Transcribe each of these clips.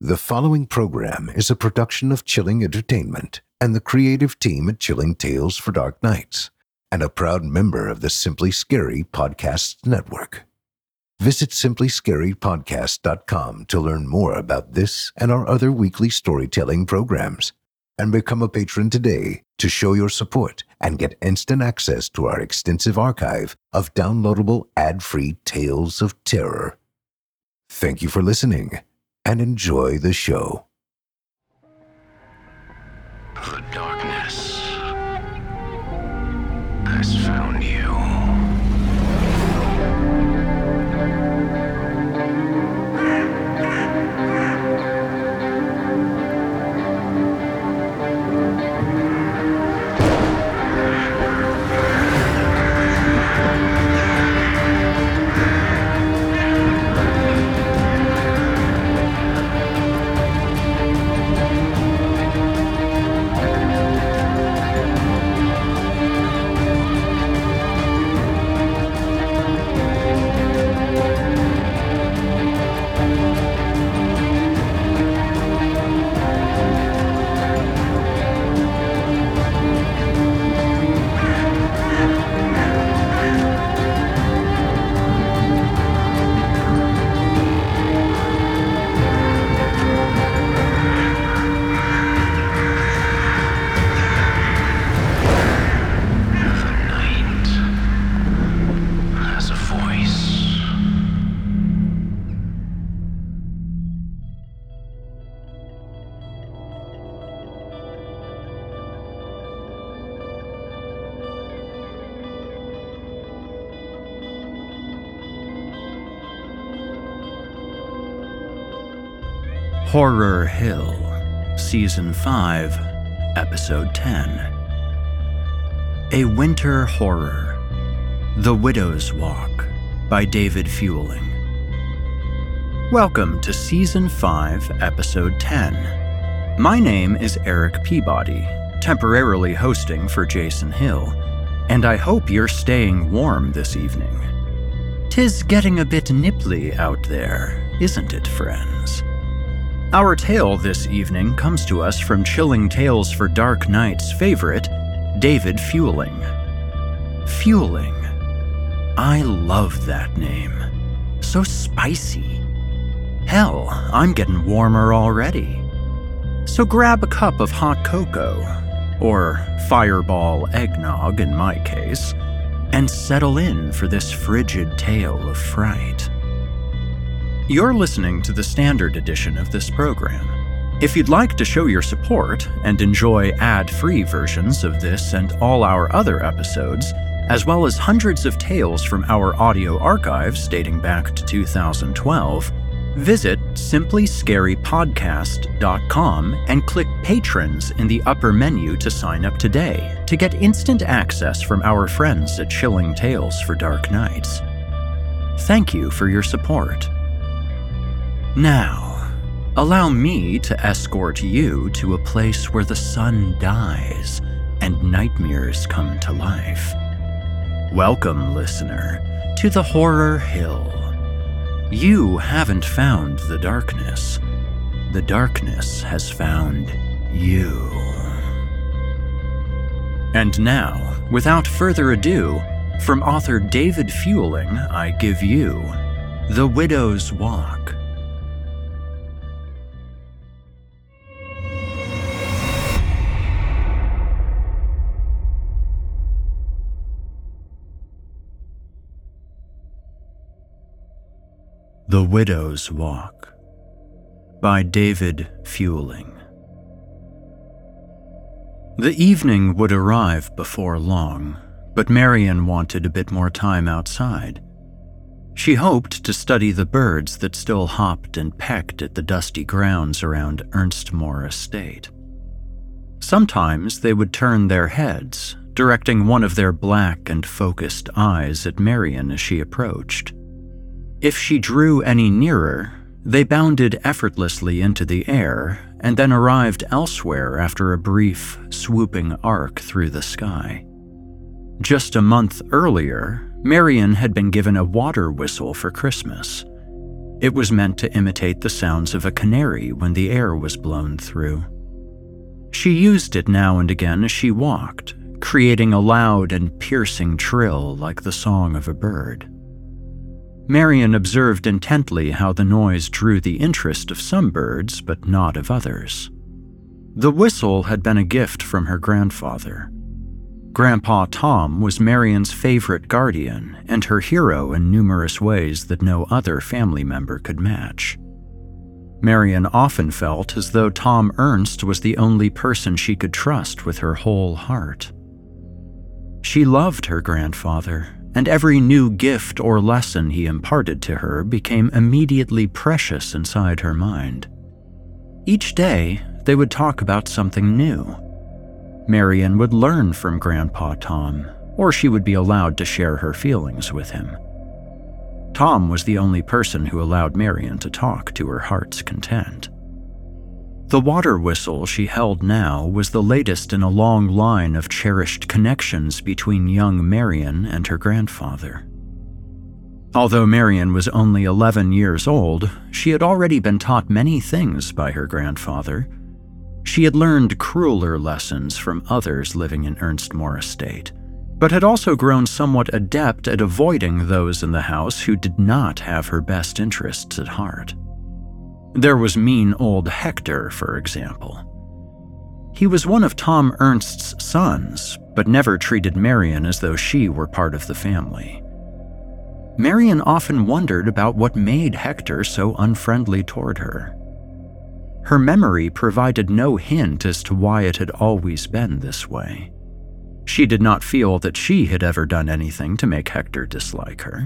The following program is a production of Chilling Entertainment and the creative team at Chilling Tales for Dark Nights, and a proud member of the Simply Scary Podcasts Network. Visit simplyscarypodcast.com to learn more about this and our other weekly storytelling programs, and become a patron today to show your support and get instant access to our extensive archive of downloadable ad-free tales of terror. Thank you for listening, and enjoy the show. The darkness has found you. Horror Hill, Season 5, Episode 10. A Winter Horror, The Widow's Walk, by David Fueling. Welcome to Season 5, Episode 10. My name is Eric Peabody, temporarily hosting for Jason Hill, and I hope you're staying warm this evening. 'Tis getting a bit nipply out there, isn't it, friends? Our tale this evening comes to us from Chilling Tales for Dark Nights' favorite, David Fueling. Fueling. I love that name. So spicy. Hell, I'm getting warmer already. So grab a cup of hot cocoa, or fireball eggnog in my case, and settle in for this frigid tale of fright. You're listening to the standard edition of this program. If you'd like to show your support and enjoy ad-free versions of this and all our other episodes, as well as hundreds of tales from our audio archives dating back to 2012, visit simplyscarypodcast.com and click Patrons in the upper menu to sign up today to get instant access from our friends at Chilling Tales for Dark Nights. Thank you for your support. Now, allow me to escort you to a place where the sun dies and nightmares come to life. Welcome, listener, to the Horror Hill. You haven't found the darkness. The darkness has found you. And now, without further ado, from author David Fueling, I give you The Widow's Walk. The Widow's Walk, by David Fueling. The evening would arrive before long, but Marian wanted a bit more time outside. She hoped to study the birds that still hopped and pecked at the dusty grounds around Ernstmoor Estate. Sometimes they would turn their heads, directing one of their black and focused eyes at Marian as she approached. If she drew any nearer, they bounded effortlessly into the air and then arrived elsewhere after a brief, swooping arc through the sky. Just a month earlier, Marian had been given a water whistle for Christmas. It was meant to imitate the sounds of a canary when the air was blown through. She used it now and again as she walked, creating a loud and piercing trill like the song of a bird. Marion observed intently how the noise drew the interest of some birds, but not of others. The whistle had been a gift from her grandfather. Grandpa Tom was Marion's favorite guardian and her hero in numerous ways that no other family member could match. Marion often felt as though Tom Ernst was the only person she could trust with her whole heart. She loved her grandfather, and every new gift or lesson he imparted to her became immediately precious inside her mind. Each day, they would talk about something new. Marion would learn from Grandpa Tom, or she would be allowed to share her feelings with him. Tom was the only person who allowed Marion to talk to her heart's content. The water whistle she held now was the latest in a long line of cherished connections between young Marion and her grandfather. Although Marion was only 11 years old, she had already been taught many things by her grandfather. She had learned crueler lessons from others living in Ernstmoor Estate, but had also grown somewhat adept at avoiding those in the house who did not have her best interests at heart. There was mean old Hector, for example. He was one of Tom Ernst's sons, but never treated Marion as though she were part of the family. Marion often wondered about what made Hector so unfriendly toward her. Her memory provided no hint as to why it had always been this way. She did not feel that she had ever done anything to make Hector dislike her.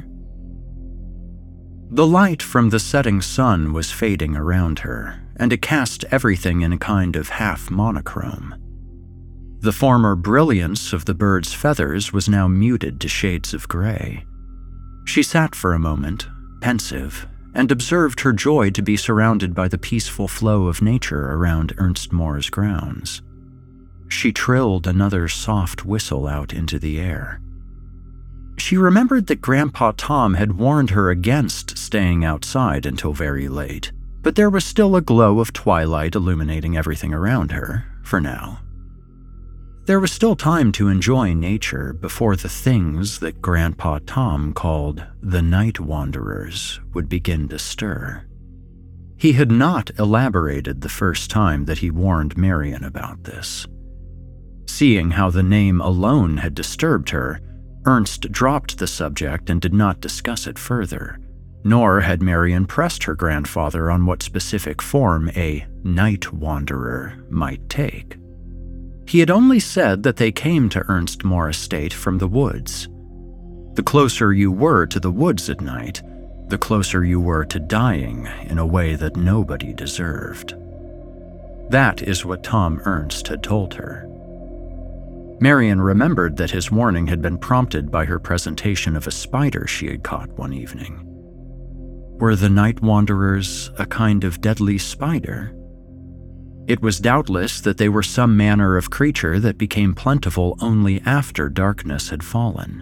The light from the setting sun was fading around her, and it cast everything in a kind of half monochrome. The former brilliance of the bird's feathers was now muted to shades of gray. She sat for a moment, pensive, and observed her joy to be surrounded by the peaceful flow of nature around Ernstmoor's grounds. She trilled another soft whistle out into the air. She remembered that Grandpa Tom had warned her against staying outside until very late, but there was still a glow of twilight illuminating everything around her, for now. There was still time to enjoy nature before the things that Grandpa Tom called the night wanderers would begin to stir. He had not elaborated the first time that he warned Marion about this. Seeing how the name alone had disturbed her, Ernst dropped the subject and did not discuss it further, nor had Marion pressed her grandfather on what specific form a night wanderer might take. He had only said that they came to Ernstmoor Estate from the woods. The closer you were to the woods at night, the closer you were to dying in a way that nobody deserved. That is what Tom Ernst had told her. Marion remembered that his warning had been prompted by her presentation of a spider she had caught one evening. Were the night wanderers a kind of deadly spider? It was doubtless that they were some manner of creature that became plentiful only after darkness had fallen.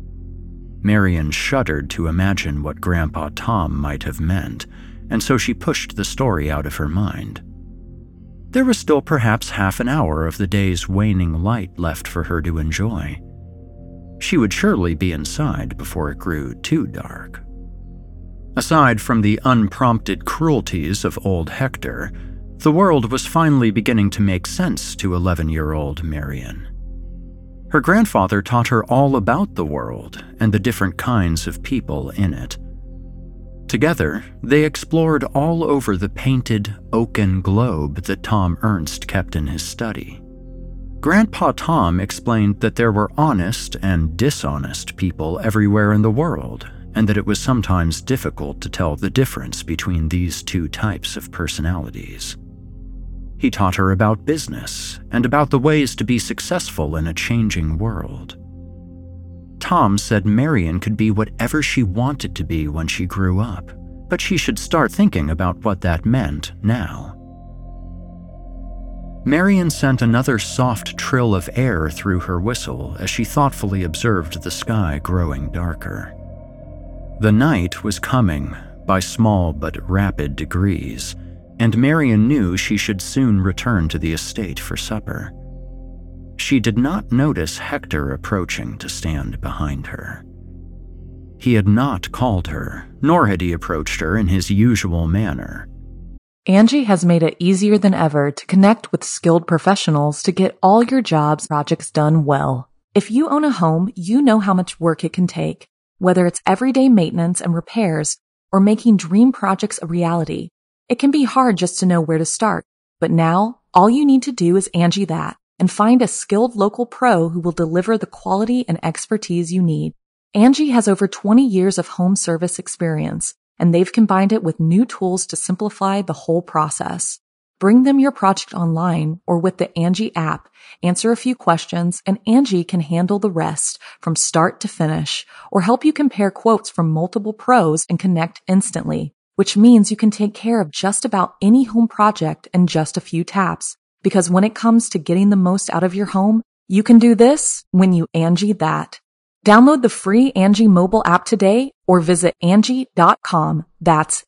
Marion shuddered to imagine what Grandpa Tom might have meant, and so she pushed the story out of her mind. There was still perhaps half an hour of the day's waning light left for her to enjoy. She would surely be inside before it grew too dark. Aside from the unprompted cruelties of old Hector, the world was finally beginning to make sense to 11-year-old Marion. Her grandfather taught her all about the world and the different kinds of people in it. Together, they explored all over the painted, oaken globe that Tom Ernst kept in his study. Grandpa Tom explained that there were honest and dishonest people everywhere in the world, and that it was sometimes difficult to tell the difference between these two types of personalities. He taught her about business and about the ways to be successful in a changing world. Tom said Marion could be whatever she wanted to be when she grew up, but she should start thinking about what that meant now. Marion sent another soft trill of air through her whistle as she thoughtfully observed the sky growing darker. The night was coming, by small but rapid degrees, and Marian knew she should soon return to the estate for supper. She did not notice Hector approaching to stand behind her. He had not called her, nor had he approached her in his usual manner. Angie has made it easier than ever to connect with skilled professionals to get all your jobs projects done well. If you own a home, you know how much work it can take, whether it's everyday maintenance and repairs or making dream projects a reality. It can be hard just to know where to start, but now all you need to do is Angie that and find a skilled local pro who will deliver the quality and expertise you need. Angie has over 20 years of home service experience, and they've combined it with new tools to simplify the whole process. Bring them your project online or with the Angie app, answer a few questions, and Angie can handle the rest from start to finish, or help you compare quotes from multiple pros and connect instantly, which means you can take care of just about any home project in just a few taps. Because when it comes to getting the most out of your home, you can do this when you Angie that. Download the free Angie mobile app today or visit Angie.com. That's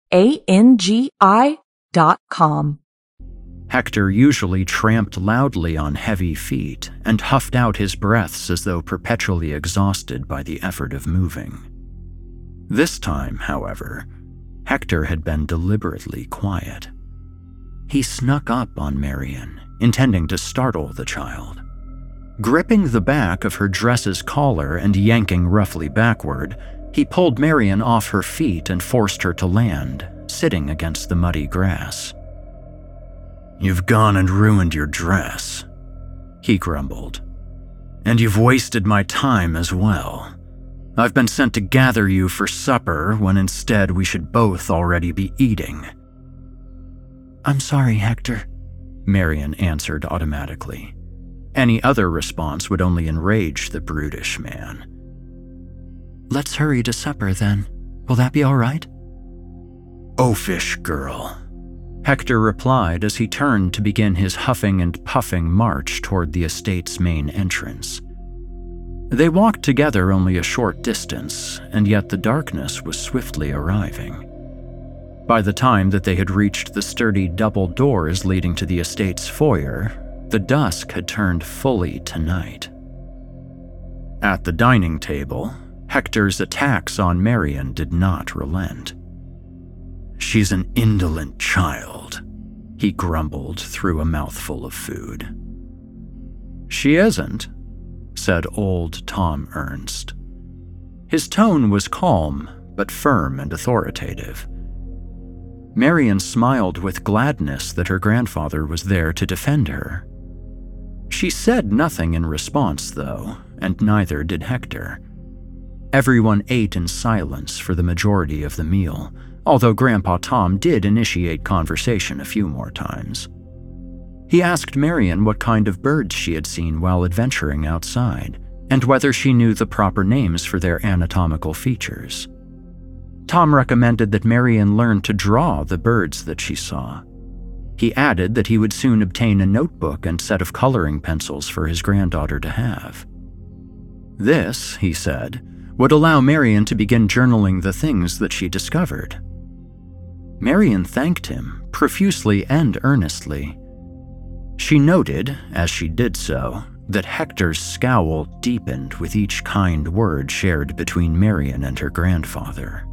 ANGI.com. Hector usually tramped loudly on heavy feet and huffed out his breaths as though perpetually exhausted by the effort of moving. This time, however, Hector had been deliberately quiet. He snuck up on Marian, intending to startle the child. Gripping the back of her dress's collar and yanking roughly backward, he pulled Marian off her feet and forced her to land, sitting against the muddy grass. "You've gone and ruined your dress," he grumbled. "And you've wasted my time as well. I've been sent to gather you for supper when instead we should both already be eating." "I'm sorry, Hector," Marian answered automatically. Any other response would only enrage the brutish man. "Let's hurry to supper then. Will that be all right?" "Oafish girl," Hector replied as he turned to begin his huffing and puffing march toward the estate's main entrance. They walked together only a short distance, and yet the darkness was swiftly arriving. By the time that they had reached the sturdy double doors leading to the estate's foyer, the dusk had turned fully to night. At the dining table, Hector's attacks on Marian did not relent. "She's an indolent child," he grumbled through a mouthful of food. "She isn't," said old Tom Ernst. His tone was calm, but firm and authoritative. Marian smiled with gladness that her grandfather was there to defend her. She said nothing in response, though, and neither did Hector. Everyone ate in silence for the majority of the meal, although Grandpa Tom did initiate conversation a few more times. He asked Marian what kind of birds she had seen while adventuring outside, and whether she knew the proper names for their anatomical features. Tom recommended that Marian learn to draw the birds that she saw. He added that he would soon obtain a notebook and set of coloring pencils for his granddaughter to have. This, he said, would allow Marian to begin journaling the things that she discovered. Marian thanked him, profusely and earnestly. She noted, as she did so, that Hector's scowl deepened with each kind word shared between Marian and her grandfather.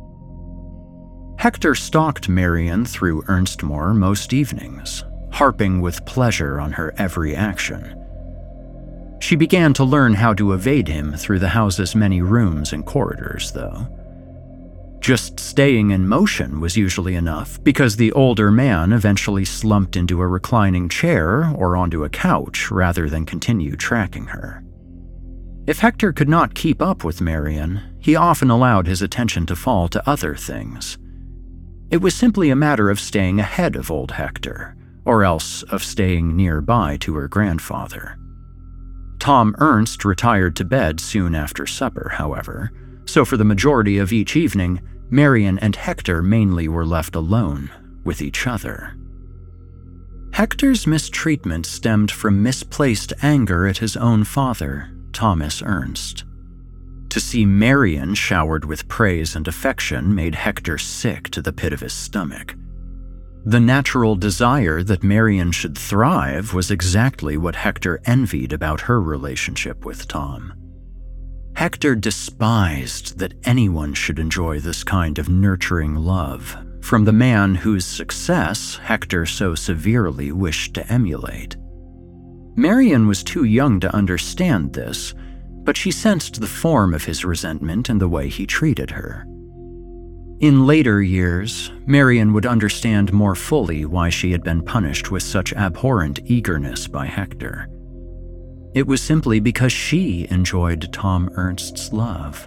Hector stalked Marian through Ernstmoor most evenings, harping with pleasure on her every action. She began to learn how to evade him through the house's many rooms and corridors, though. Just staying in motion was usually enough, because the older man eventually slumped into a reclining chair or onto a couch rather than continue tracking her. If Hector could not keep up with Marian, he often allowed his attention to fall to other things. It was simply a matter of staying ahead of old Hector, or else of staying nearby to her grandfather. Tom Ernst retired to bed soon after supper, however, so for the majority of each evening, Marian and Hector mainly were left alone with each other. Hector's mistreatment stemmed from misplaced anger at his own father, Thomas Ernst. To see Marion showered with praise and affection made Hector sick to the pit of his stomach. The natural desire that Marion should thrive was exactly what Hector envied about her relationship with Tom. Hector despised that anyone should enjoy this kind of nurturing love from the man whose success Hector so severely wished to emulate. Marion was too young to understand this, but she sensed the form of his resentment in the way he treated her. In later years, Marion would understand more fully why she had been punished with such abhorrent eagerness by Hector. It was simply because she enjoyed Tom Ernst's love.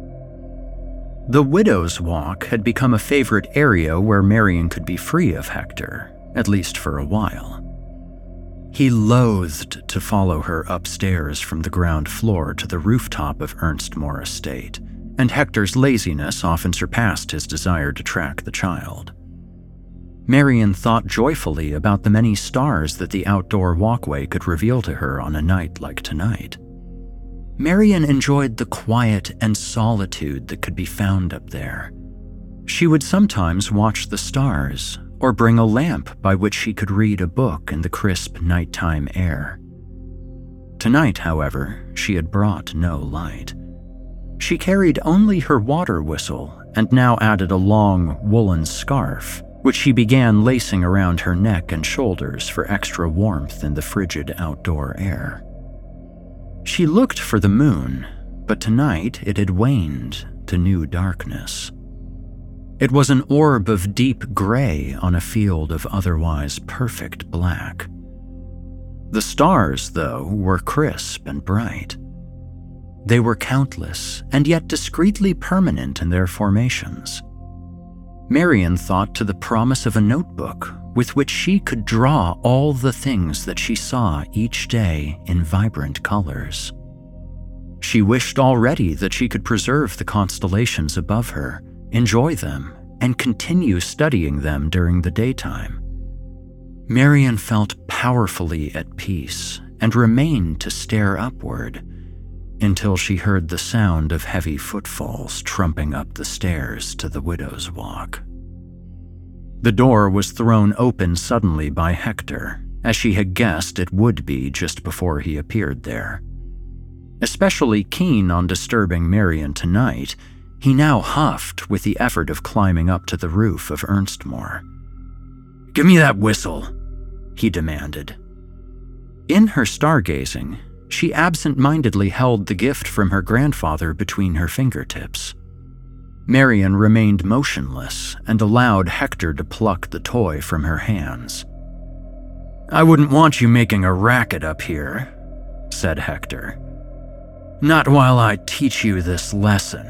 The Widow's Walk had become a favorite area where Marion could be free of Hector, at least for a while. He loathed to follow her upstairs from the ground floor to the rooftop of Ernstmore Estate, and Hector's laziness often surpassed his desire to track the child. Marion thought joyfully about the many stars that the outdoor walkway could reveal to her on a night like tonight. Marion enjoyed the quiet and solitude that could be found up there. She would sometimes watch the stars, or bring a lamp by which she could read a book in the crisp nighttime air. Tonight, however, she had brought no light. She carried only her water whistle and now added a long woolen scarf, which she began lacing around her neck and shoulders for extra warmth in the frigid outdoor air. She looked for the moon, but tonight it had waned to new darkness. It was an orb of deep gray on a field of otherwise perfect black. The stars, though, were crisp and bright. They were countless and yet discreetly permanent in their formations. Marion thought to the promise of a notebook with which she could draw all the things that she saw each day in vibrant colors. She wished already that she could preserve the constellations above her, enjoy them, and continue studying them during the daytime. Marion felt powerfully at peace and remained to stare upward until she heard the sound of heavy footfalls trumping up the stairs to the Widow's Walk. The door was thrown open suddenly by Hector, as she had guessed it would be just before he appeared there. Especially keen on disturbing Marion tonight, he now huffed with the effort of climbing up to the roof of Ernstmore. "Give me that whistle," he demanded. In her stargazing, she absent-mindedly held the gift from her grandfather between her fingertips. Marion remained motionless and allowed Hector to pluck the toy from her hands. "I wouldn't want you making a racket up here," said Hector. "Not while I teach you this lesson."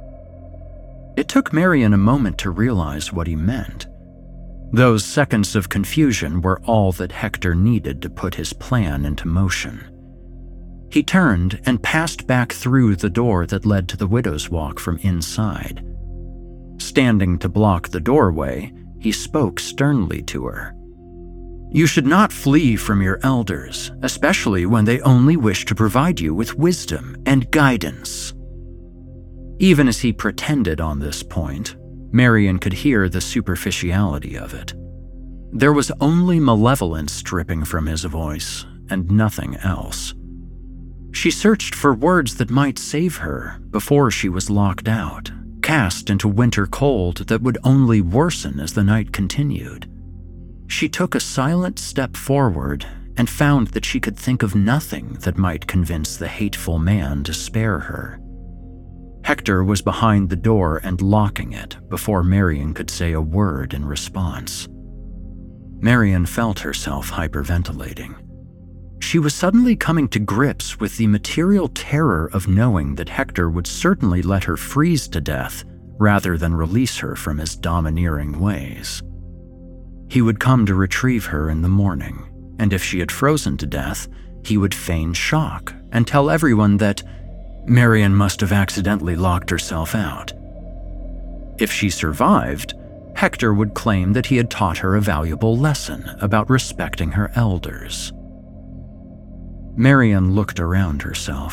It took Marion a moment to realize what he meant. Those seconds of confusion were all that Hector needed to put his plan into motion. He turned and passed back through the door that led to the Widow's Walk from inside. Standing to block the doorway, he spoke sternly to her. "You should not flee from your elders, especially when they only wish to provide you with wisdom and guidance." Even as he pretended on this point, Marion could hear the superficiality of it. There was only malevolence dripping from his voice, and nothing else. She searched for words that might save her before she was locked out, cast into winter cold that would only worsen as the night continued. She took a silent step forward and found that she could think of nothing that might convince the hateful man to spare her. Hector was behind the door and locking it before Marion could say a word in response. Marion felt herself hyperventilating. She was suddenly coming to grips with the material terror of knowing that Hector would certainly let her freeze to death rather than release her from his domineering ways. He would come to retrieve her in the morning, and if she had frozen to death, he would feign shock and tell everyone that Marion must have accidentally locked herself out. If she survived, Hector would claim that he had taught her a valuable lesson about respecting her elders. Marion looked around herself,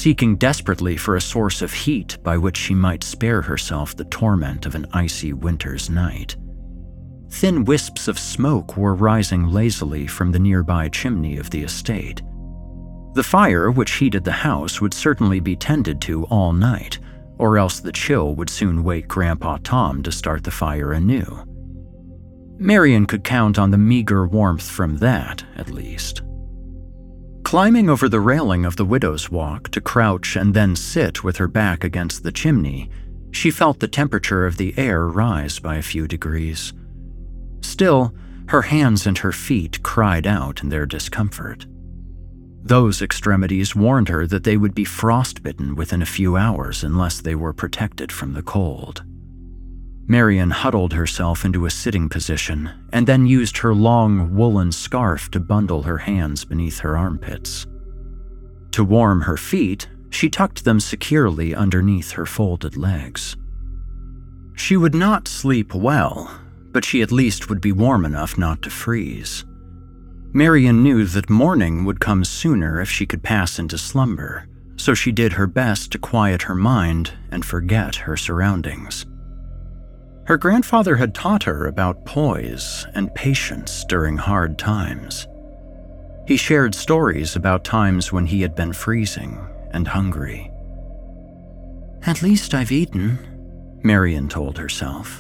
seeking desperately for a source of heat by which she might spare herself the torment of an icy winter's night. Thin wisps of smoke were rising lazily from the nearby chimney of the estate. The fire which heated the house would certainly be tended to all night, or else the chill would soon wake Grandpa Tom to start the fire anew. Marion could count on the meager warmth from that, at least. Climbing over the railing of the widow's walk to crouch and then sit with her back against the chimney, she felt the temperature of the air rise by a few degrees. Still, her hands and her feet cried out in their discomfort. Those extremities warned her that they would be frostbitten within a few hours unless they were protected from the cold. Marion huddled herself into a sitting position and then used her long woolen scarf to bundle her hands beneath her armpits. To warm her feet, she tucked them securely underneath her folded legs. She would not sleep well, but she at least would be warm enough not to freeze. Marion knew that morning would come sooner if she could pass into slumber, so she did her best to quiet her mind and forget her surroundings. Her grandfather had taught her about poise and patience during hard times. He shared stories about times when he had been freezing and hungry. "At least I've eaten," Marion told herself.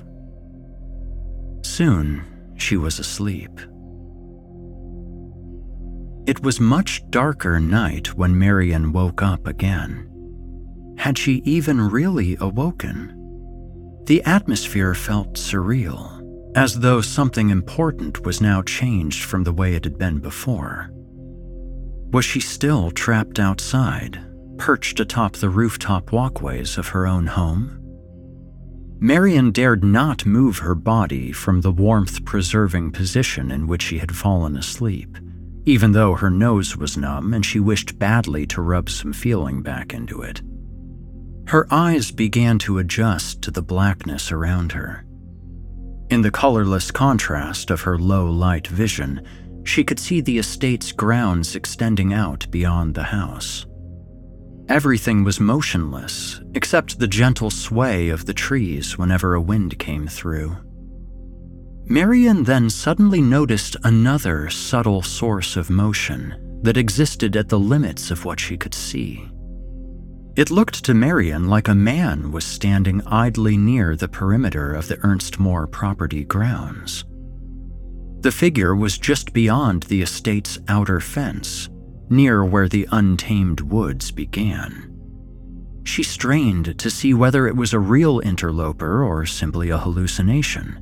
Soon, she was asleep. It was much darker night when Marion woke up again. Had she even really awoken? The atmosphere felt surreal, as though something important was now changed from the way it had been before. Was she still trapped outside, perched atop the rooftop walkways of her own home? Marion dared not move her body from the warmth-preserving position in which she had fallen asleep, even though her nose was numb and she wished badly to rub some feeling back into it. Her eyes began to adjust to the blackness around her. In the colorless contrast of her low-light vision, she could see the estate's grounds extending out beyond the house. Everything was motionless, except the gentle sway of the trees whenever a wind came through. Marion then suddenly noticed another subtle source of motion that existed at the limits of what she could see. It looked to Marion like a man was standing idly near the perimeter of the Ernst Moore property grounds. The figure was just beyond the estate's outer fence, near where the untamed woods began. She strained to see whether it was a real interloper or simply a hallucination.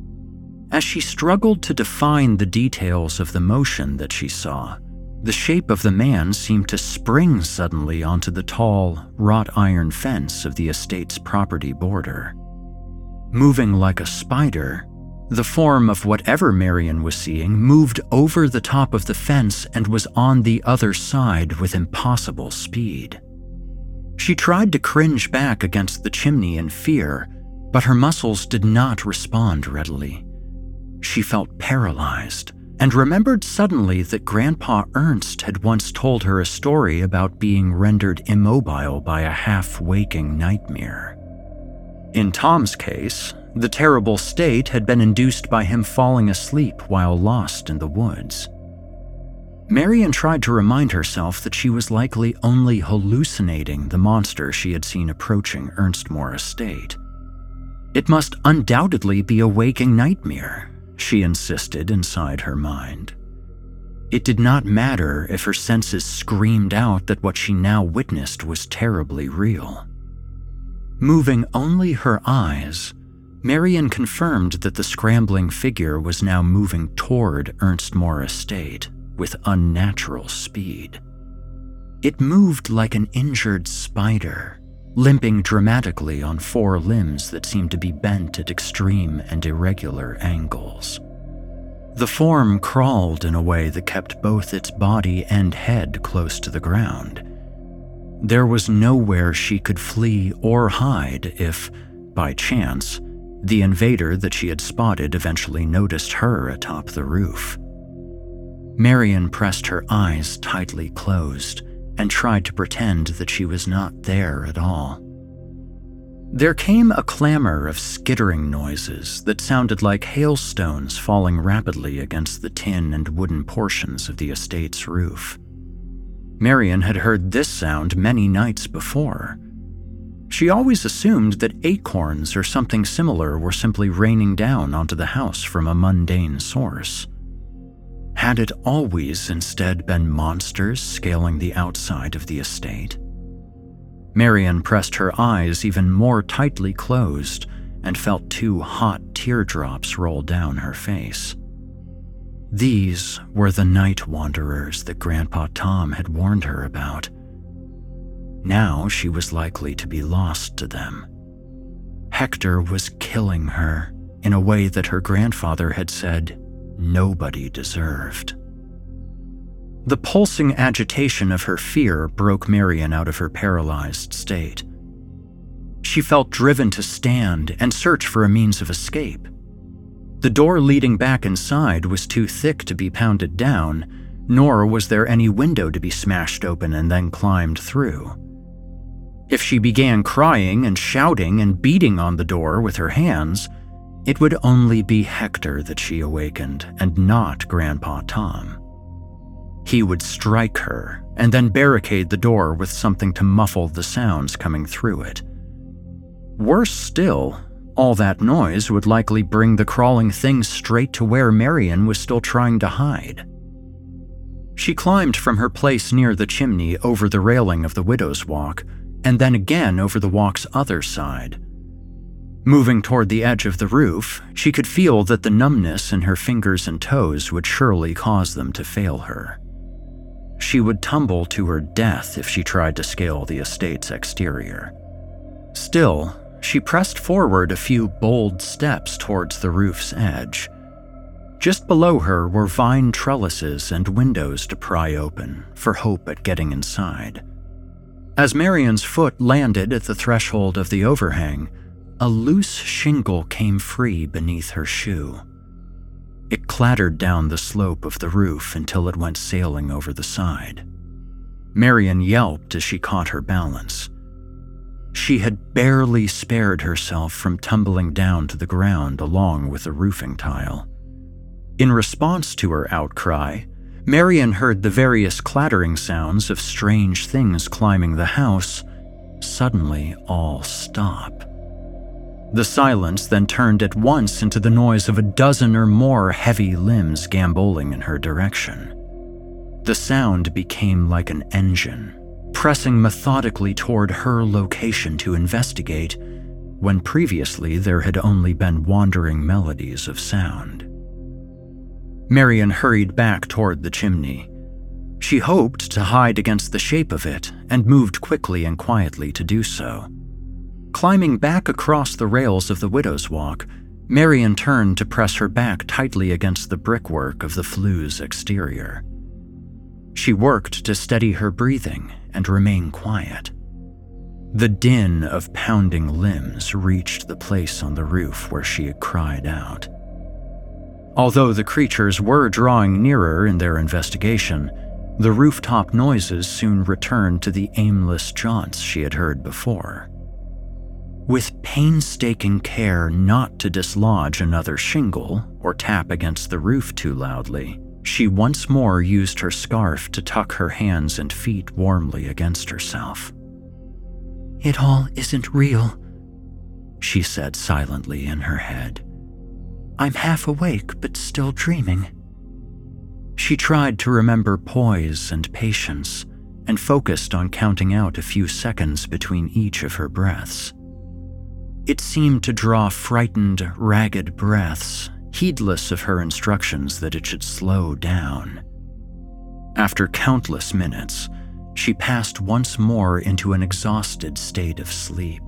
As she struggled to define the details of the motion that she saw, the shape of the man seemed to spring suddenly onto the tall, wrought iron fence of the estate's property border. Moving like a spider, the form of whatever Marion was seeing moved over the top of the fence and was on the other side with impossible speed. She tried to cringe back against the chimney in fear, but her muscles did not respond readily. She felt paralyzed and remembered suddenly that Grandpa Ernst had once told her a story about being rendered immobile by a half-waking nightmare. In Tom's case, the terrible state had been induced by him falling asleep while lost in the woods. Marion tried to remind herself that she was likely only hallucinating the monster she had seen approaching Ernst Moore Estate. It must undoubtedly be a waking nightmare, she insisted inside her mind. It did not matter if her senses screamed out that what she now witnessed was terribly real. Moving only her eyes, Marion confirmed that the scrambling figure was now moving toward Ernst Moore Estate with unnatural speed. It moved like an injured spider, limping dramatically on four limbs that seemed to be bent at extreme and irregular angles. The form crawled in a way that kept both its body and head close to the ground. There was nowhere she could flee or hide if, by chance, the invader that she had spotted eventually noticed her atop the roof. Marion pressed her eyes tightly closed and tried to pretend that she was not there at all. There came a clamor of skittering noises that sounded like hailstones falling rapidly against the tin and wooden portions of the estate's roof. Marian had heard this sound many nights before. She always assumed that acorns or something similar were simply raining down onto the house from a mundane source. Had it always instead been monsters scaling the outside of the estate? Marian pressed her eyes even more tightly closed and felt 2 hot teardrops roll down her face. These were the night wanderers that Grandpa Tom had warned her about. Now she was likely to be lost to them. Hector was killing her in a way that her grandfather had said nobody deserved. The pulsing agitation of her fear broke Marian out of her paralyzed state. She felt driven to stand and search for a means of escape. The door leading back inside was too thick to be pounded down, nor was there any window to be smashed open and then climbed through. If she began crying and shouting and beating on the door with her hands, it would only be Hector that she awakened and not Grandpa Tom. He would strike her and then barricade the door with something to muffle the sounds coming through it. Worse still, all that noise would likely bring the crawling thing straight to where Marian was still trying to hide. She climbed from her place near the chimney over the railing of the Widow's Walk, and then again over the walk's other side. Moving toward the edge of the roof, she could feel that the numbness in her fingers and toes would surely cause them to fail her. She would tumble to her death if she tried to scale the estate's exterior. Still, she pressed forward a few bold steps towards the roof's edge. Just below her were vine trellises and windows to pry open for hope at getting inside. As Marian's foot landed at the threshold of the overhang, a loose shingle came free beneath her shoe. It clattered down the slope of the roof until it went sailing over the side. Marian yelped as she caught her balance. She had barely spared herself from tumbling down to the ground along with the roofing tile. In response to her outcry, Marian heard the various clattering sounds of strange things climbing the house suddenly all stop. The silence then turned at once into the noise of a dozen or more heavy limbs gamboling in her direction. The sound became like an engine, pressing methodically toward her location to investigate, when previously there had only been wandering melodies of sound. Marian hurried back toward the chimney. She hoped to hide against the shape of it and moved quickly and quietly to do so. Climbing back across the rails of the Widow's Walk, Marian turned to press her back tightly against the brickwork of the flue's exterior. She worked to steady her breathing and remain quiet. The din of pounding limbs reached the place on the roof where she had cried out. Although the creatures were drawing nearer in their investigation, the rooftop noises soon returned to the aimless jaunts she had heard before. With painstaking care not to dislodge another shingle or tap against the roof too loudly, she once more used her scarf to tuck her hands and feet warmly against herself. "It all isn't real," she said silently in her head. "I'm half awake but still dreaming." She tried to remember poise and patience and focused on counting out a few seconds between each of her breaths. It seemed to draw frightened, ragged breaths, heedless of her instructions that it should slow down. After countless minutes, she passed once more into an exhausted state of sleep.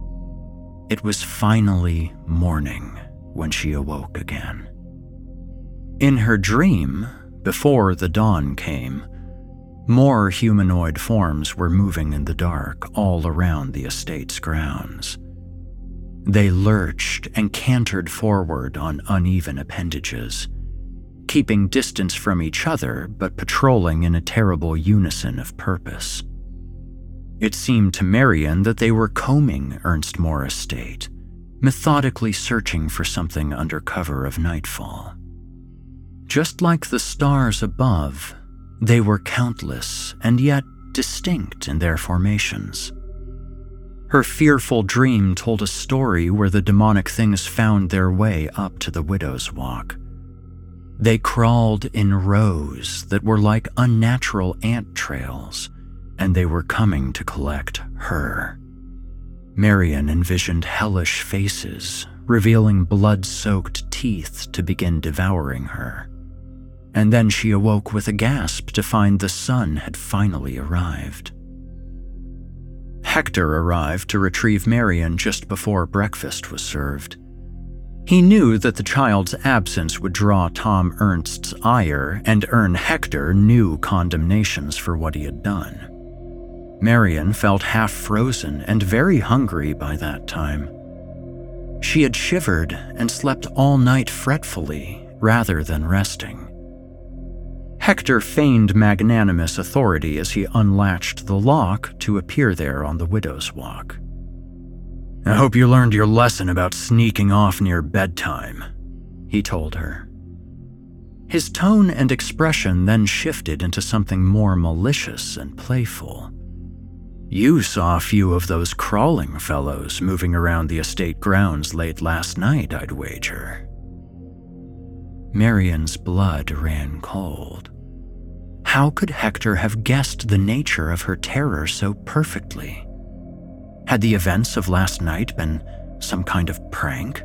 It was finally morning when she awoke again. In her dream, before the dawn came, more humanoid forms were moving in the dark all around the estate's grounds. They lurched and cantered forward on uneven appendages, keeping distance from each other but patrolling in a terrible unison of purpose. It seemed to Marion that they were combing Ernstmore Estate, methodically searching for something under cover of nightfall. Just like the stars above, they were countless and yet distinct in their formations. Her fearful dream told a story where the demonic things found their way up to the Widow's Walk. They crawled in rows that were like unnatural ant trails, and they were coming to collect her. Marion envisioned hellish faces, revealing blood-soaked teeth to begin devouring her. And then she awoke with a gasp to find the sun had finally arrived. Hector arrived to retrieve Marion just before breakfast was served. He knew that the child's absence would draw Tom Ernst's ire and earn Hector new condemnations for what he had done. Marion felt half frozen and very hungry by that time. She had shivered and slept all night fretfully rather than resting. Hector feigned magnanimous authority as he unlatched the lock to appear there on the Widow's Walk. "I hope you learned your lesson about sneaking off near bedtime," he told her. His tone and expression then shifted into something more malicious and playful. "You saw a few of those crawling fellows moving around the estate grounds late last night, I'd wager." Marion's blood ran cold. How could Hector have guessed the nature of her terror so perfectly? Had the events of last night been some kind of prank?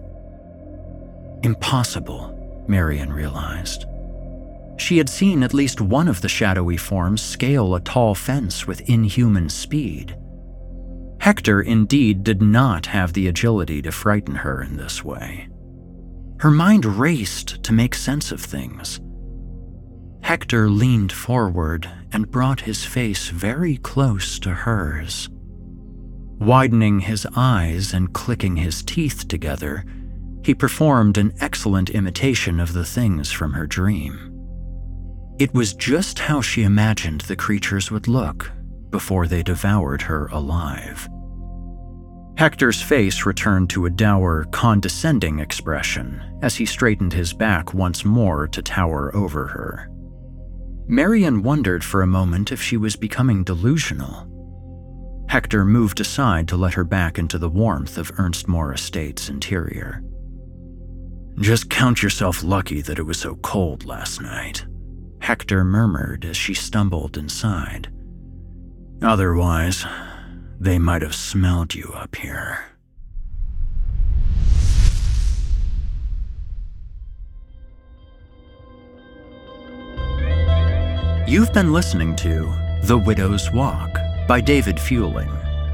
Impossible, Marion realized. She had seen at least one of the shadowy forms scale a tall fence with inhuman speed. Hector indeed did not have the agility to frighten her in this way. Her mind raced to make sense of things. Hector leaned forward and brought his face very close to hers. Widening his eyes and clicking his teeth together, he performed an excellent imitation of the things from her dream. It was just how she imagined the creatures would look before they devoured her alive. Hector's face returned to a dour, condescending expression as he straightened his back once more to tower over her. Marion wondered for a moment if she was becoming delusional. Hector moved aside to let her back into the warmth of Ernstmore Estate's interior. "Just count yourself lucky that it was so cold last night," Hector murmured as she stumbled inside. "Otherwise, they might have smelled you up here." You've been listening to The Widow's Walk by David Fueling.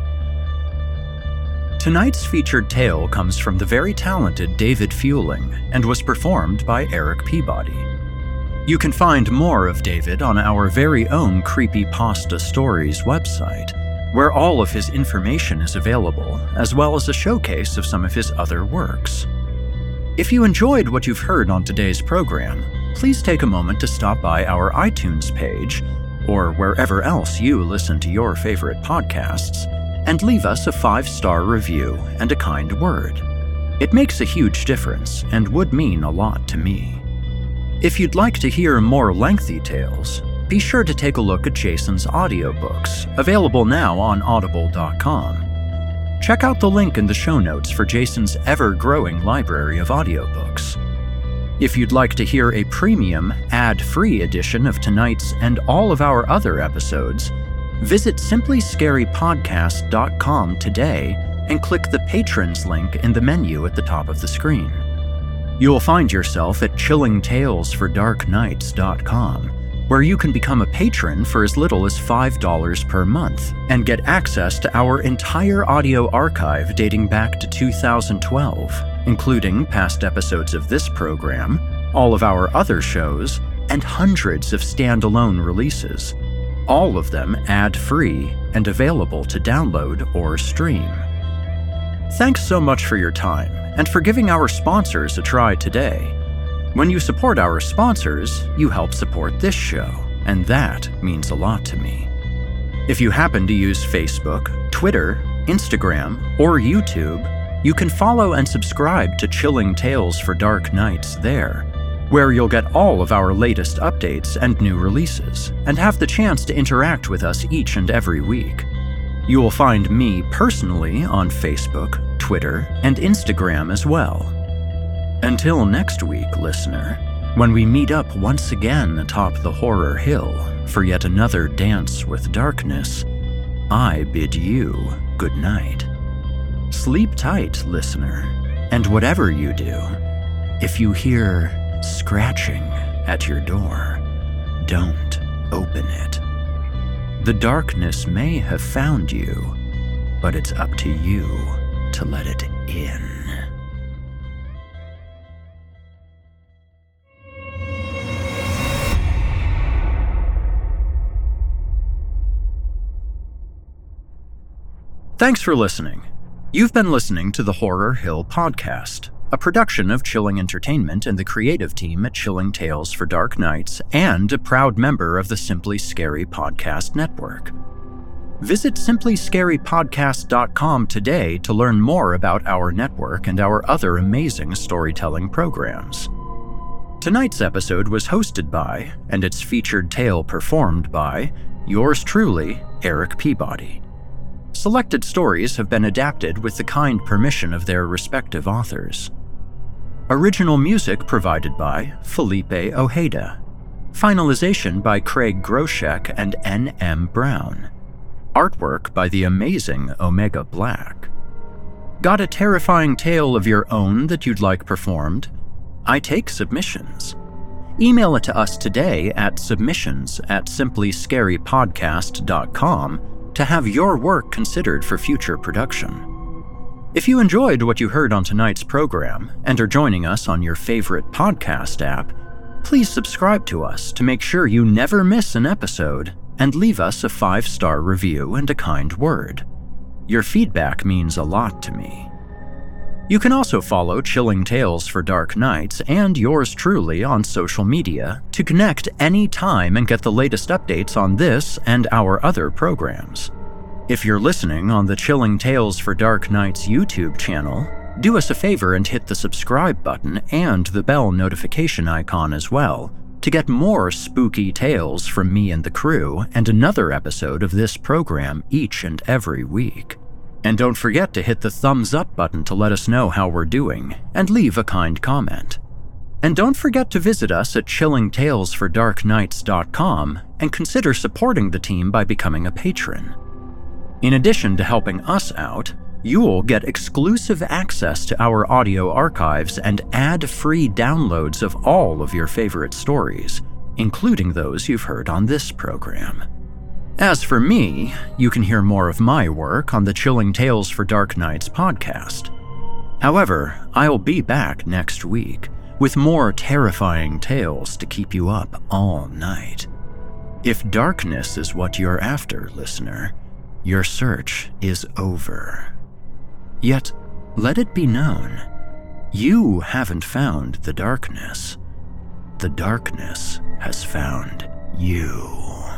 Tonight's featured tale comes from the very talented David Fueling and was performed by Eric Peabody. You can find more of David on our very own Creepypasta Stories website, where all of his information is available, as well as a showcase of some of his other works. If you enjoyed what you've heard on today's program, please take a moment to stop by our iTunes page, or wherever else you listen to your favorite podcasts, and leave us a 5-star review and a kind word. It makes a huge difference and would mean a lot to me. If you'd like to hear more lengthy tales, be sure to take a look at Jason's audiobooks, available now on audible.com. Check out the link in the show notes for Jason's ever-growing library of audiobooks. If you'd like to hear a premium, ad-free edition of tonight's and all of our other episodes, visit simplyscarypodcast.com today and click the Patrons link in the menu at the top of the screen. You'll find yourself at chillingtalesfordarknights.com, where you can become a patron for as little as $5 per month and get access to our entire audio archive dating back to 2012, including past episodes of this program, all of our other shows, and hundreds of standalone releases, all of them ad-free and available to download or stream. Thanks so much for your time and for giving our sponsors a try today. When you support our sponsors, you help support this show, and that means a lot to me. If you happen to use Facebook, Twitter, Instagram, or YouTube, you can follow and subscribe to Chilling Tales for Dark Nights there, where you'll get all of our latest updates and new releases, and have the chance to interact with us each and every week. You will find me personally on Facebook, Twitter, and Instagram as well. Until next week, listener, when we meet up once again atop the Horror Hill for yet another dance with darkness, I bid you good night. Sleep tight, listener, and whatever you do, if you hear scratching at your door, don't open it. The darkness may have found you, but it's up to you to let it in. Thanks for listening. You've been listening to the Horror Hill Podcast, a production of Chilling Entertainment and the creative team at Chilling Tales for Dark Nights, and a proud member of the Simply Scary Podcast Network. Visit simplyscarypodcast.com today to learn more about our network and our other amazing storytelling programs. Tonight's episode was hosted by, and its featured tale performed by, yours truly, Eric Peabody. Selected stories have been adapted with the kind permission of their respective authors. Original music provided by Felipe Ojeda. Finalization by Craig Groshek and N.M. Brown. Artwork by the amazing Omega Black. Got a terrifying tale of your own that you'd like performed? I take submissions. Email it to us today at submissions@simplyscarypodcast.com to have your work considered for future production. If you enjoyed what you heard on tonight's program and are joining us on your favorite podcast app, please subscribe to us to make sure you never miss an episode and leave us a 5-star review and a kind word. Your feedback means a lot to me. You can also follow Chilling Tales for Dark Nights and yours truly on social media to connect anytime and get the latest updates on this and our other programs. If you're listening on the Chilling Tales for Dark Nights YouTube channel, do us a favor and hit the subscribe button and the bell notification icon as well to get more spooky tales from me and the crew and another episode of this program each and every week. And don't forget to hit the thumbs up button to let us know how we're doing, and leave a kind comment. And don't forget to visit us at chillingtalesfordarknights.com and consider supporting the team by becoming a patron. In addition to helping us out, you'll get exclusive access to our audio archives and ad-free downloads of all of your favorite stories, including those you've heard on this program. As for me, you can hear more of my work on the Chilling Tales for Dark Nights podcast. However, I'll be back next week with more terrifying tales to keep you up all night. If darkness is what you're after, listener, your search is over. Yet, let it be known, you haven't found the darkness. The darkness has found you.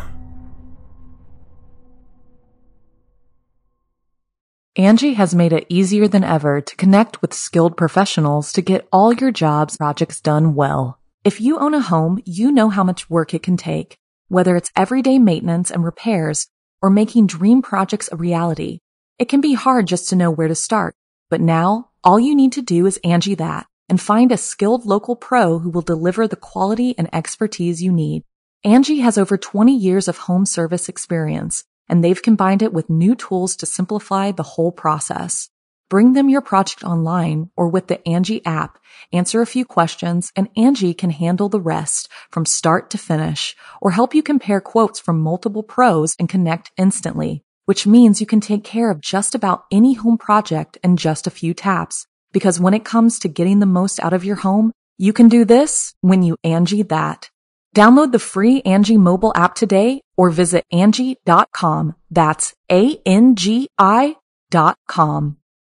Angie has made it easier than ever to connect with skilled professionals to get all your jobs projects done well. If you own a home, you know how much work it can take, whether it's everyday maintenance and repairs or making dream projects a reality. It can be hard just to know where to start, but now all you need to do is Angie that and find a skilled local pro who will deliver the quality and expertise you need. Angie has over 20 years of home service experience, and they've combined it with new tools to simplify the whole process. Bring them your project online or with the Angie app, answer a few questions, and Angie can handle the rest from start to finish, or help you compare quotes from multiple pros and connect instantly, which means you can take care of just about any home project in just a few taps. Because when it comes to getting the most out of your home, you can do this when you Angie that. Download the free Angie mobile app today or visit Angie.com. That's ANGI.com.